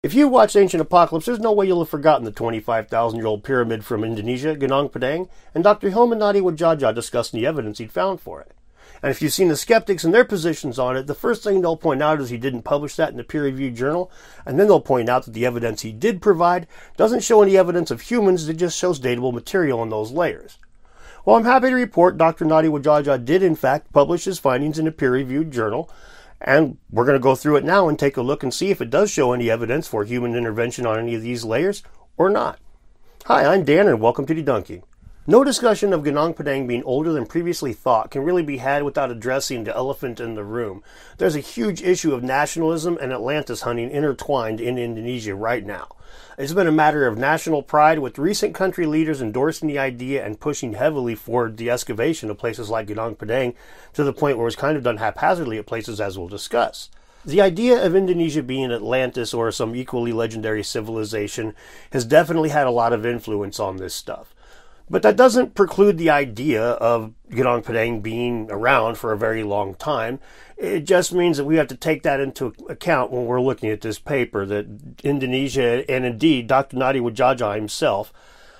If you watched Ancient Apocalypse, there's no way you'll have forgotten the 25,000-year-old pyramid from Indonesia, Gunung Padang, and Dr. Hilman Nadi Wajaja discussing the evidence he'd found for it. And if you've seen the skeptics and their positions on it, the first thing they'll point out is he didn't publish that in a peer-reviewed journal, and then they'll point out that the evidence he did provide doesn't show any evidence of humans, it just shows datable material in those layers. Well, I'm happy to report Dr. Nadi Wajaja did in fact publish his findings in a peer-reviewed journal, and we're going to go through it now and take a look and see if it does show any evidence for human intervention on any of these layers or not. Hi, I'm Dan and welcome to Debunking. No discussion of Gunung Padang being older than previously thought can really be had without addressing the elephant in the room. There's a huge issue of nationalism and Atlantis hunting intertwined in Indonesia right now. It's been a matter of national pride, with recent country leaders endorsing the idea and pushing heavily for the excavation of places like Gunung Padang to the point where it's kind of done haphazardly at places, as we'll discuss. The idea of Indonesia being Atlantis or some equally legendary civilization has definitely had a lot of influence on this stuff. But that doesn't preclude the idea of Gunung Padang being around for a very long time. It just means that we have to take that into account when we're looking at this paper, that Indonesia, and indeed Dr. Nadi Wajaja himself,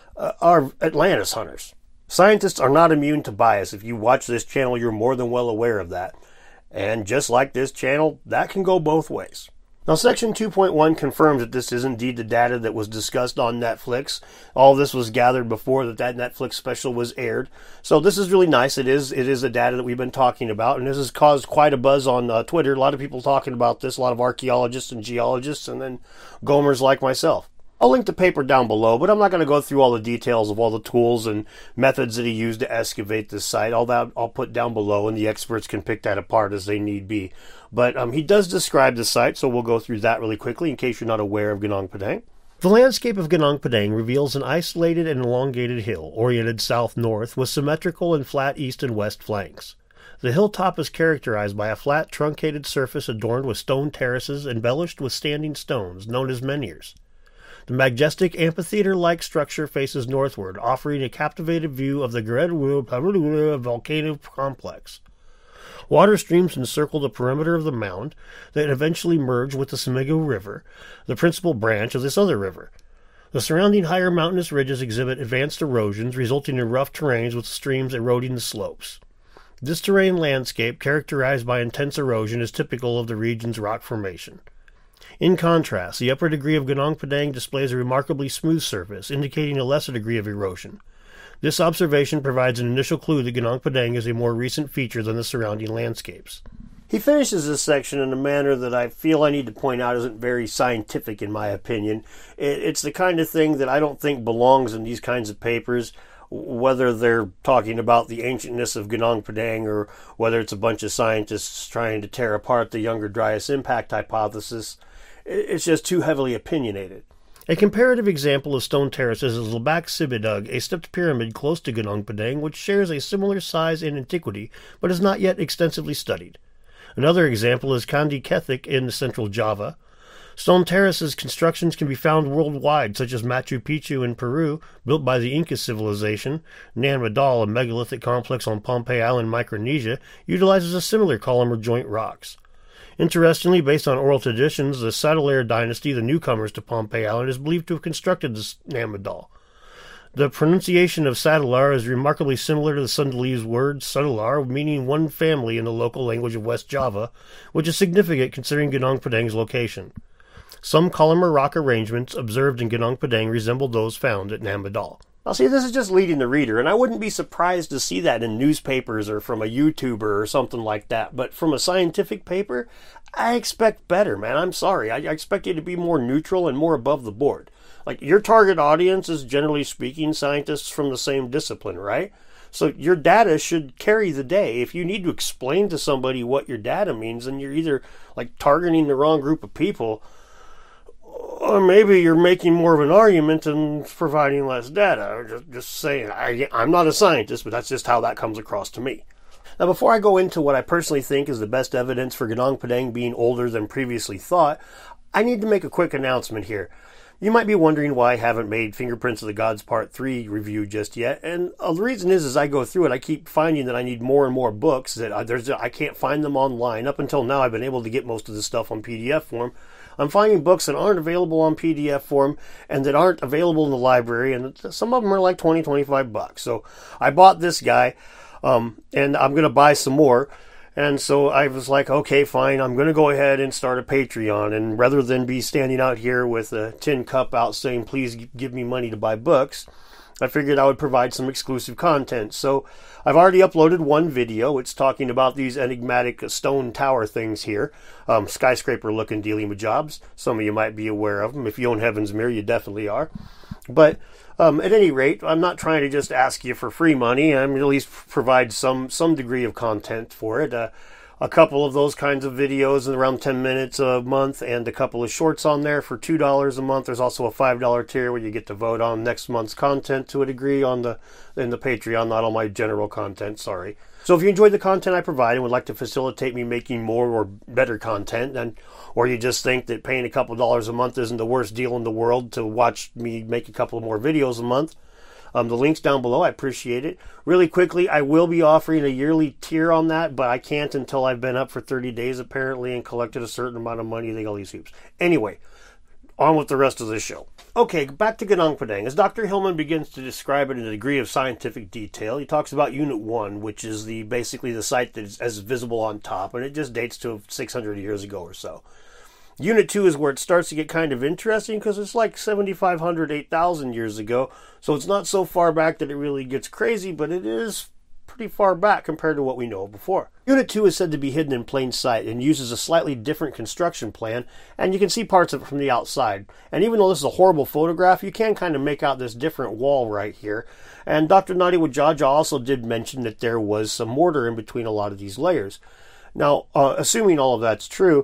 are Atlantis hunters. Scientists are not immune to bias. If you watch this channel, you're more than well aware of that. And just like this channel, that can go both ways. Now, Section 2.1 confirms that this is indeed the data that was discussed on Netflix. All this was gathered before that Netflix special was aired. So this is really nice. It is the data that we've been talking about, and this has caused quite a buzz on Twitter. A lot of people talking about this, a lot of archaeologists and geologists, and then Gomers like myself. I'll link the paper down below, but I'm not going to go through all the details of all the tools and methods that he used to excavate this site. All that I'll put down below, and the experts can pick that apart as they need be. But he does describe the site, so we'll go through that really quickly in case you're not aware of Gunung Padang. The landscape of Gunung Padang reveals an isolated and elongated hill, oriented south-north, with symmetrical and flat east and west flanks. The hilltop is characterized by a flat, truncated surface adorned with stone terraces embellished with standing stones, known as menhirs. The majestic amphitheater-like structure faces northward, offering a captivating view of the Geredulu volcano complex. Water streams encircle the perimeter of the mound that eventually merge with the Semeru River, the principal branch of this other river. The surrounding higher mountainous ridges exhibit advanced erosions, resulting in rough terrains with streams eroding the slopes. This terrain landscape, characterized by intense erosion, is typical of the region's rock formation. In contrast, the upper degree of Gunung Padang displays a remarkably smooth surface, indicating a lesser degree of erosion. This observation provides an initial clue that Gunung Padang is a more recent feature than the surrounding landscapes. He finishes this section in a manner that I feel I need to point out isn't very scientific in my opinion. It's the kind of thing that I don't think belongs in these kinds of papers, whether they're talking about the ancientness of Gunung Padang or whether it's a bunch of scientists trying to tear apart the Younger Dryas impact hypothesis. It's just too heavily opinionated. A comparative example of stone terraces is Lebak Sibidug, a stepped pyramid close to Gunung Padang, which shares a similar size and antiquity, but is not yet extensively studied. Another example is Candi Kethik in central Java. Stone terraces constructions can be found worldwide, such as Machu Picchu in Peru, built by the Inca civilization. Nan Madol, a megalithic complex on Pohnpei Island, Micronesia, utilizes a similar column or joint rocks. Interestingly, based on oral traditions, the Sadalar dynasty, the newcomers to Pohnpei Island, is believed to have constructed this Nan Madol. The pronunciation of Sadalar is remarkably similar to the Sundalese word Sadalar, meaning one family in the local language of West Java, which is significant considering Gunung Padang's location. Some columnar rock arrangements observed in Gunung Padang resemble those found at Nan Madol. Now see, this is just leading the reader, and I wouldn't be surprised to see that in newspapers or from a YouTuber or something like that, but from a scientific paper, I expect better, man. I'm sorry. I expect you to be more neutral and more above the board. Like, your target audience is, generally speaking, scientists from the same discipline, right? So your data should carry the day. If you need to explain to somebody what your data means, then you're either, like, targeting the wrong group of people, or maybe you're making more of an argument and providing less data. Just saying, I'm not a scientist, but that's just how that comes across to me. Now, before I go into what I personally think is the best evidence for Gunung Padang being older than previously thought, I need to make a quick announcement here. You might be wondering why I haven't made Fingerprints of the Gods Part 3 review just yet, and the reason is as I go through it, I keep finding that I need more and more books, that I can't find them online. Up until now, I've been able to get most of the stuff on PDF form. I'm finding books that aren't available on PDF form and that aren't available in the library, and some of them are like $20-25. So I bought this guy, and I'm going to buy some more. And so I was like, okay, fine, I'm going to go ahead and start a Patreon. And rather than be standing out here with a tin cup out saying, please give me money to buy books, I figured I would provide some exclusive content. So I've already uploaded one video. It's talking about these enigmatic stone tower things here. Skyscraper-looking dealing jobs. Some of you might be aware of them. If you own Heaven's Mirror, you definitely are. But at any rate, I'm not trying to just ask you for free money. I'm at least provide some degree of content for it. A couple of those kinds of videos in around 10 minutes a month, and a couple of shorts on there for $2 a month. There's also a $5 tier where you get to vote on next month's content to a degree in the Patreon, not all my general content, sorry. So if you enjoyed the content I provide and would like to facilitate me making more or better content, or you just think that paying a couple dollars a month isn't the worst deal in the world to watch me make a couple more videos a month, the link's down below. I appreciate it. Really quickly, I will be offering a yearly tier on that, but I can't until I've been up for 30 days apparently and collected a certain amount of money. They got all these hoops. Anyway, on with the rest of the show. Okay, back to Gunung Padang. As Dr. Hillman begins to describe it in a degree of scientific detail, he talks about Unit 1, which is basically the site that is visible on top, and it just dates to 600 years ago or so. Unit 2 is where it starts to get kind of interesting because it's like 7,500, 8,000 years ago. So it's not so far back that it really gets crazy, but it is pretty far back compared to what we know before. Unit 2 is said to be hidden in plain sight and uses a slightly different construction plan, and you can see parts of it from the outside. And even though this is a horrible photograph, you can kind of make out this different wall right here. And Dr. Nadi Wajaja also did mention that there was some mortar in between a lot of these layers. Now, assuming all of that's true,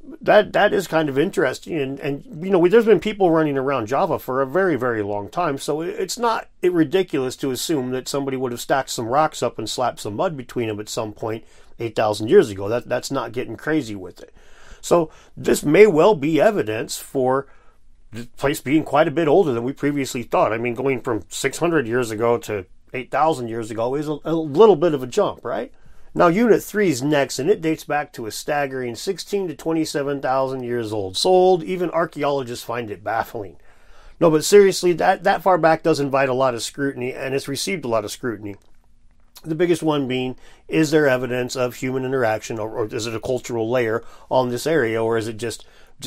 that is kind of interesting, and you know, there's been people running around Java for a very, very long time, so it's not ridiculous to assume that somebody would have stacked some rocks up and slapped some mud between them at some point 8,000 years ago. That's not getting crazy with it. So this may well be evidence for the place being quite a bit older than we previously thought. I mean, going from 600 years ago to 8,000 years ago is a little bit of a jump, right? Now, Unit 3 is next, and it dates back to a staggering 16,000 to 27,000 years old. So old, even archaeologists find it baffling. No, but seriously, that far back does invite a lot of scrutiny, and it's received a lot of scrutiny. The biggest one being, is there evidence of human interaction, or is it a cultural layer on this area, or is it just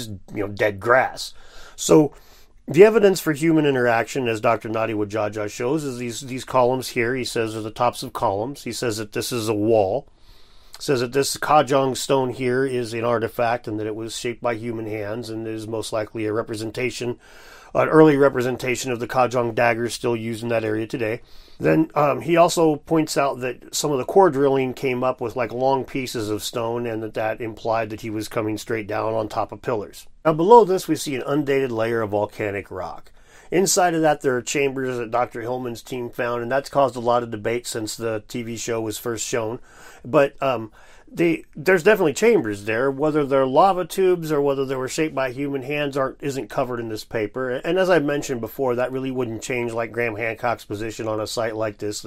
dead grass? So the evidence for human interaction, as Dr. Nadi Wajaja shows, is these columns here. He says are the tops of columns. He says that this is a wall. He says that this Kajang stone here is an artifact and that it was shaped by human hands and is most likely a representation, an early representation of the Kajang daggers still used in that area today. Then he also points out that some of the core drilling came up with like long pieces of stone, and that implied that he was coming straight down on top of pillars. Now below this we see an undated layer of volcanic rock. Inside of that there are chambers that Dr. Hillman's team found, and that's caused a lot of debate since the TV show was first shown. But there's definitely chambers there. Whether they're lava tubes or whether they were shaped by human hands isn't covered in this paper. And as I mentioned before, that really wouldn't change like Graham Hancock's position on a site like this,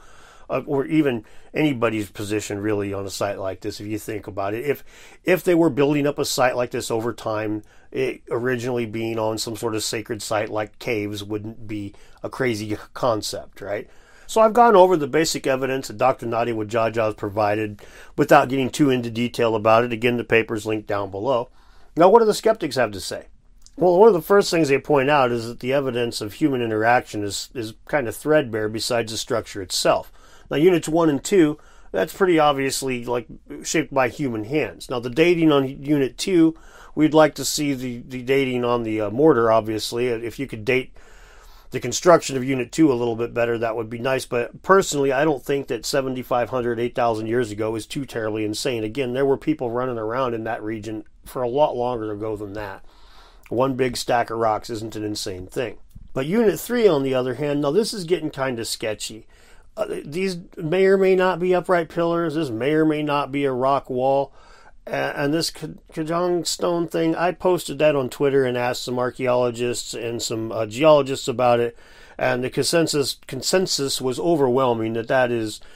or even anybody's position really on a site like this, if you think about it. If they were building up a site like this over time, it originally being on some sort of sacred site like caves wouldn't be a crazy concept, right? So I've gone over the basic evidence that Dr. Nadi Wajaja has provided without getting too into detail about it. Again, the paper's linked down below. Now, what do the skeptics have to say? Well, one of the first things they point out is that the evidence of human interaction is kind of threadbare besides the structure itself. Now, Units 1 and 2, that's pretty obviously like shaped by human hands. Now, the dating on Unit 2, we'd like to see the dating on the mortar, obviously. If you could date the construction of Unit 2 a little bit better, that would be nice. But personally, I don't think that 7,500, 8,000 years ago is too terribly insane. Again, there were people running around in that region for a lot longer ago than that. One big stack of rocks isn't an insane thing. But Unit 3, on the other hand, now this is getting kind of sketchy. These may or may not be upright pillars. This may or may not be a rock wall. And this Kajang stone thing, I posted that on Twitter and asked some archaeologists and some geologists about it. And the consensus was overwhelming that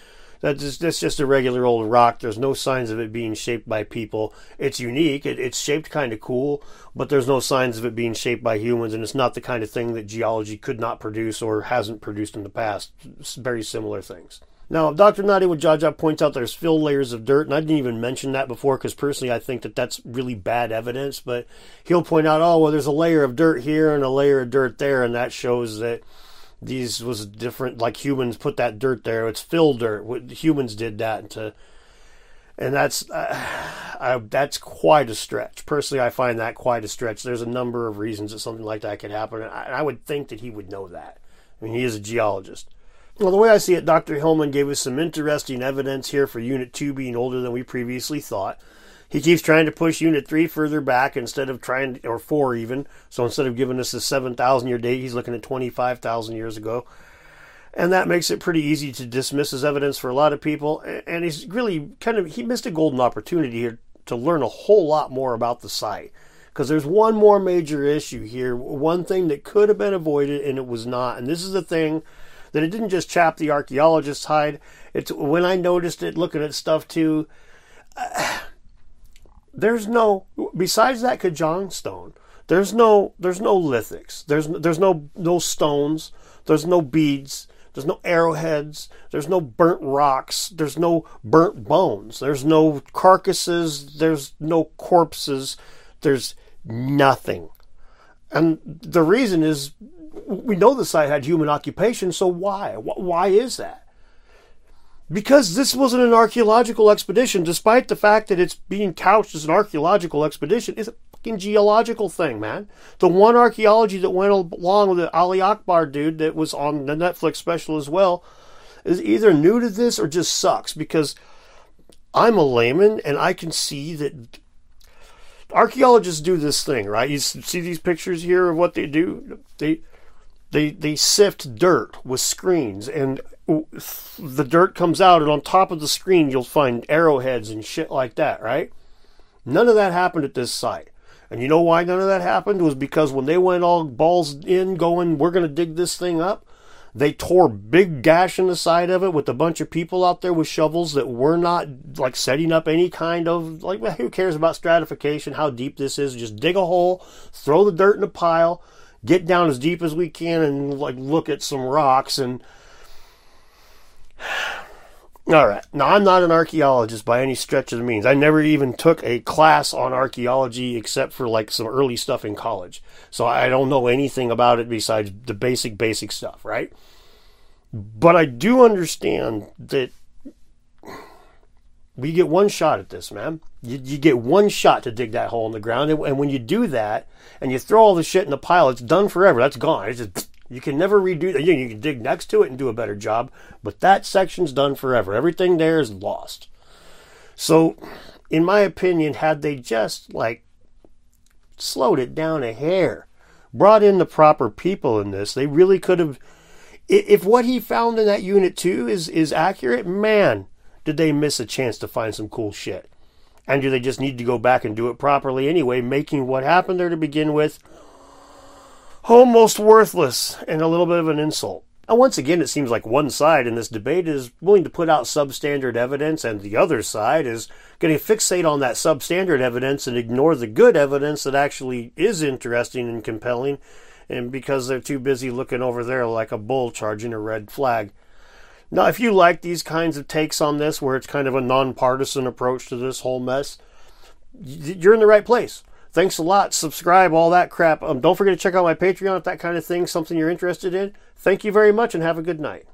That's just a regular old rock. There's no signs of it being shaped by people. It's unique. It's shaped kind of cool, but there's no signs of it being shaped by humans, and it's not the kind of thing that geology could not produce or hasn't produced in the past. It's very similar things. Now, Dr. Nadia Wadjaja points out there's fill layers of dirt, and I didn't even mention that before because personally I think that that's really bad evidence, but he'll point out, oh, well, there's a layer of dirt here and a layer of dirt there, and that shows that these was different, like humans put that dirt there. It's fill dirt. Humans did that, and that's quite a stretch. Personally, I find that quite a stretch. There's a number of reasons that something like that could happen, and I would think that he would know that. I mean, he is a geologist. Well, the way I see it, Dr. Hillman gave us some interesting evidence here for Unit 2 being older than we previously thought. He keeps trying to push Unit 3 further back instead of trying, or 4 even. So instead of giving us a 7,000 year date, he's looking at 25,000 years ago. And that makes it pretty easy to dismiss his evidence for a lot of people. And he's really he missed a golden opportunity here to learn a whole lot more about the site. Because there's one more major issue here. One thing that could have been avoided and it was not. And this is the thing that it didn't just chap the archaeologist's hide. It's when I noticed it looking at stuff too. There's no, besides that Kajang stone, there's no lithics. There's no stones. There's no beads. There's no arrowheads. There's no burnt rocks. There's no burnt bones. There's no carcasses. There's no corpses. There's nothing. And the reason is, we know the site had human occupation, so why? Why is that? Because this wasn't an archaeological expedition, despite the fact that it's being couched as an archaeological expedition. It's a fucking geological thing, man. The one archaeology that went along with the Ali Akbar dude that was on the Netflix special as well is either new to this or just sucks, because I'm a layman and I can see that archaeologists do this thing, right? You see these pictures here of what they do? They sift dirt with screens, and the dirt comes out, and on top of the screen you'll find arrowheads and shit like that, right? None of that happened at this site. And you know why none of that happened? It was because when they went all balls in going, we're going to dig this thing up, they tore big gash in the side of it with a bunch of people out there with shovels that were not like setting up any kind of, like, well, who cares about stratification, how deep this is? Just dig a hole, throw the dirt in a pile, get down as deep as we can, and like look at some rocks. And all right, now I'm not an archaeologist by any stretch of the means. I never even took a class on archaeology except for like some early stuff in college, so I don't know anything about it besides the basic stuff, right? But I do understand that we get one shot at this, man. You get one shot to dig that hole in the ground, and when you do that and you throw all the shit in the pile, it's done forever. That's gone. It's just, you can never redo that. You can dig next to it and do a better job, but that section's done forever. Everything there is lost. So, in my opinion, had they just like slowed it down a hair, brought in the proper people in this, they really could have. If what he found in that Unit 2 is accurate, man, did they miss a chance to find some cool shit. And do they just need to go back and do it properly anyway, making what happened there to begin with almost worthless and a little bit of an insult. And once again, it seems like one side in this debate is willing to put out substandard evidence, and the other side is going to fixate on that substandard evidence and ignore the good evidence that actually is interesting and compelling, and because they're too busy looking over there like a bull charging a red flag. Now, if you like these kinds of takes on this, where it's kind of a nonpartisan approach to this whole mess, you're in the right place. Thanks a lot. Subscribe, all that crap. Don't forget to check out my Patreon if that kind of thing's something you're interested in. Thank you very much and have a good night.